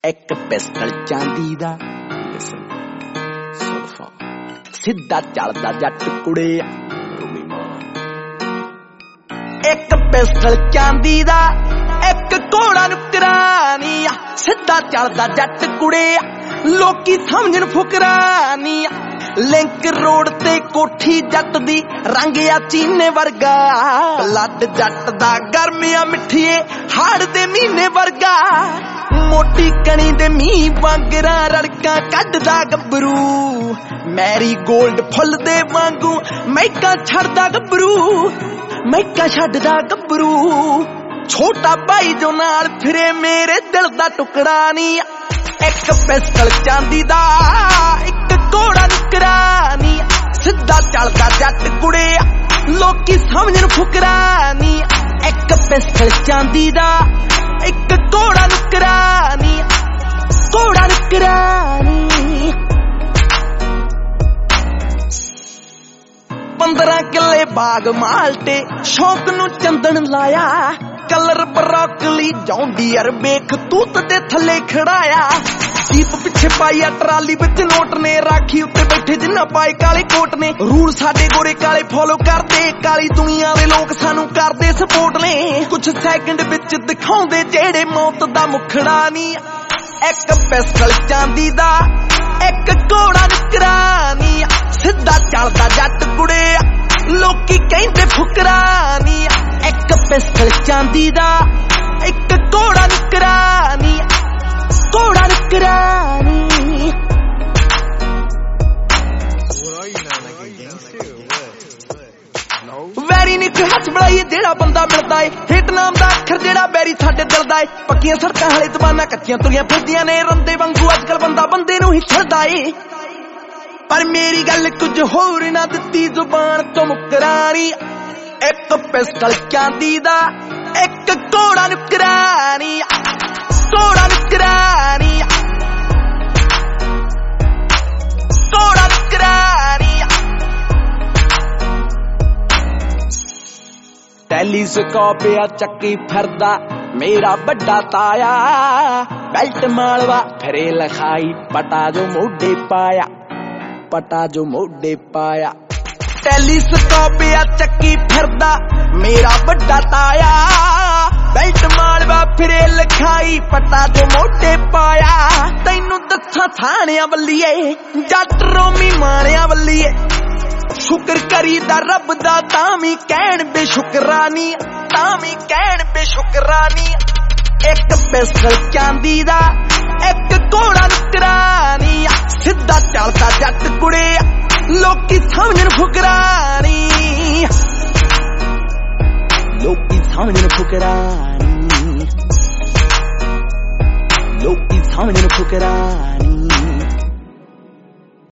ਇੱਕ ਪਿਸਟਲ ਚਾਂਦੀ ਦਾ ਸਿੱਧਾ ਚੱਲਦਾ ਜੱਟ ਕੁੜੇ ਇੱਕ ਪਿਸਟਲ ਚਾਂਦੀ ਦਾ ਇੱਕ ਘੋੜਾ ਨੁਕਰਾਨੀ ਸਿੱਧਾ ਚੱਲਦਾ ਜੱਟ ਕੁੜੇ ਲੋਕੀ ਸਮਝਣ ਫੁਕਰਾਨੀ ਲਿੰਕ ਰੋਡ ਤੇ ਕੋਠੀ ਜੱਟ ਦੀ ਰੰਗ ਆ ਚੀਨੇ ਵਰਗਾ ਬਲੱਡ ਜੱਟ ਦਾ ਗਰਮਿਆ ਮਿੱਠੀਏ ਹਾੜ ਦੇ ਮਹੀਨੇ ਵਰਗਾ ਮੋਟੀ ਕਣੀ ਦੇ ਮੀਂਹ ਵਾਂਗਰਾਂ ਰੜਕਾਂ ਕੱਢਦਾ ਗੱਭਰੂ ਮੈਰੀ ਗੋਲਡ ਫੁੱਲ ਦੇ ਵਾਂਗੂ ਮਹਿਕਾਂ ਛੱਡਦਾ ਗੱਭਰੂ ਮਹਿਕਾਂ ਛੱਡਦਾ ਗੱਭਰੂ ਛੋਟਾ ਭਾਈ ਜੋ ਨਾਲ ਫਿਰੇ ਮੇਰੇ ਦਿਲ ਦਾ ਟੁਕੜਾ ਨੀ ਇੱਕ ਪਿਸਟਲ ਚਾਂਦੀ ਦਾ ਇੱਕ ਘੋੜਾ ਨੁਕਰਾਨੀ ਸਿੱਧਾ ਚੱਲਦਾ ਜੱਟ ਕੁੜੇ ਲੋਕੀ ਸਮਝਣ ਫੁਕਰਾਨੀ ਇੱਕ ਪਿਸਟਲ ਚਾਂਦੀ ਦਾ ਇੱਕ ਘੋੜਾ ਨੁਕਰਾਨੀ ਘੋੜਾ ਨੁਕਰਾਨੀ 15 ਕਿੱਲੇ ਬਾਗ ਮਾਲਟੇ ਸ਼ੌਕ ਨੂੰ ਚੰਦਨ ਲਾਇਆ ਕਲਰ ਬਰੋਕਲੀ ਜੌਂਡੀਅਰ ਵੇਖ ਤੂਤ ਦੇ ਥੱਲੇ ਖੜਾਇਆ ਜੀਪ ਪਿੱਛੇ ਪਾਈ ਆ ਟਰਾਲੀ ਵਿੱਚ ਨੋਟ ਨੇ ਰਾਖੀ ਉੱਤੇ ਬੈਠੇ ਜਿੰਨਾ ਪਾਏ ਕਾਲੇ ਕੋਟ ਨੇ ਰੂਲ ਸਾਡੇ ਗੋਰੇ ਕਾਲੇ ਫੋਲੋ ਕਰਦੇ ਕਾਲੀ ਦੁਨੀਆ ਦੇ ਲੋਕ ਸਾਨੂੰ ਕਰਦੇ ਸਪੋਰਟ ਨੇ ਕੁਝ ਸੈਕਿੰਡ ਵਿੱਚ ਦਿਖਾਉਂਦੇ ਜਿਹੜੇ ਮੌਤ ਦਾ ਮੁਖੜਾ ਨਹੀਂ ਇੱਕ ਪਿਸਟਲ ਚਾਂਦੀ ਦਾ ਇੱਕ ਘੋੜਾ ਨੁਕਰਾਨੀ ਸਿੱਧਾ ਚੱਲਦਾ ਜੱਟ ਕੁੜੇ ਲੋਕੀ ਕਹਿੰਦੇ ਫੁਕਰਾਨੀ ਇੱਕ ਪਿਸਟਲ ਚਾਂਦੀ ਦਾ ਇੱਕ ਘੋੜਾ ਨੁਕਰਾਨੀ ਘੋੜਾ ਨੁਕਰਾਨੀ ਵੈਰੀ ਨੀ ਕੋਈ ਹੱਥ ਬੜਾਈਏ ਜਿਹੜਾ ਬੰਦਾ ਮਿਲਦਾ ਏ ਹਿੱਟ ਨਾਮ ਦਾ ਅੱਖਰ ਜਿਹੜਾ ਬੈਰੀ ਸਾਡੇ ਦਿਲ ਦਾ ਏ ਪੱਕੀਆਂ ਸੜਕਾਂ ਹਾਲੇ ਜ਼ਬਾਨਾਂ ਕੱਚੀਆਂ ਤੁਰੀਆਂ ਫਿਰਦੀਆਂ ਨੇ ਰੰਦੇ ਵਾਂਗੂ ਅੱਜ ਕੱਲ ਬੰਦਾ ਬੰਦੇ ਨੂੰ ਹੀ ਛੱਡਦਾ ਏ ਪਰ ਮੇਰੀ ਗੱਲ ਕੁਝ ਹੋਰ ਨਾ ਦਿੱਤੀ ਜ਼ੁਬਾਨ ਤੋਂ ਮੁਕਰਾਨੀ ਇੱਕ ਪਿਸਟਲ ਚਾਂਦੀ ਦਾ ਇੱਕ ਘੋੜਾ ਨੁਕਰਾਨੀ ਘੋੜਾ ਨੁਕਰਾਨੀ ਘੋੜਾ ਨੁਕਰਾਨੀ ਟੈਲੀਸਕੋਪ ਆ ਚੱਕੀ ਫਿਰਦਾ ਮੇਰਾ ਵੱਡਾ ਤਾਇਆ ਬੈਲਟ ਮਾਲਵਾ ਫਿਰੇ ਲਖਾਈ ਪਟਾ ਜੋ ਮੋਢੇ ਪਾਇਆ ਪਟਾ ਜੋ ਮੋਢੇ ਪਾਇਆ ਟੈਲੀਸਕੋਪ ਆ ਚੱਕੀ ਫਿਰਦਾ ਮੇਰਾ ਵੱਡਾ ਤਾਇਆ ਬੈਲਟ ਮਾਲਵਾ ਫਿਰੇ ਲਖਾਈ ਪਟਾ ਜੋ ਮੋਢੇ ਪਾਇਆ ਤੈਨੂੰ ਦੱਸਾਂ ਥਾਣਿਆਂ ਵੱਲੀਏ ਜੱਟ ਰੋਮੀ ਮਾਣਿਆਂ ਵੱਲੀਏ ਸ਼ੁਕਰ ਕਰੀਦਾ ਰੱਬ ਦਾ ਤਾਂ ਵੀ ਕਹਿਣ ਬੇਸ਼ੁਕਰਾਨੀ ਤਾਂ ਵੀ ਕਹਿਣ ਬੇਸ਼ੁਕਰਾਨੀ ਇੱਕ ਪਿਸਟਲ ਚਾਂਦੀ ਦਾ ਇੱਕ ਘੋੜਾ ਨੁਕਰਾਨੀ ਸਿੱਧਾ ਚੱਲਦਾ ਜੱਟ ਕੁੜੇ ਲੋਕੀ ਸਮਝਣ ਫੁਕਰਾਨੀ ਲੋਕੀ ਸਮਝਣ ਫੁਕਰਾਨੀ ਲੋਕੀ ਸਮਝਣ ਫੁਕਰਾਨੀ